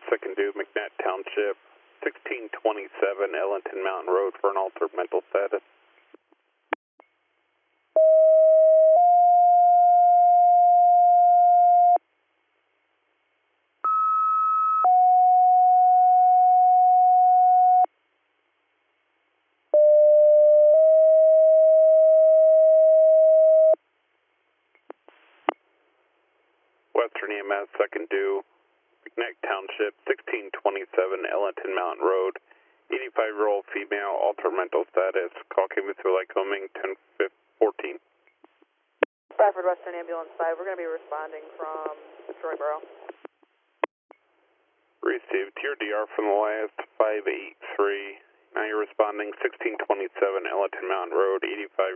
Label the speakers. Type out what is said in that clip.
Speaker 1: second due, McNatt Township, 1627 Ellington Mountain Road for an altered mental status. Western EMS, second due, McNatt Township, 1627 Ellington Mountain Road, 85-year-old female, altered mental status. Call came through Lycoming, 10-14.
Speaker 2: Bradford Western Ambulance 5, we're going to be responding from Troy Borough.
Speaker 1: Received TRDR from the last 583. Now you're responding 1627 Ellington Mountain Road,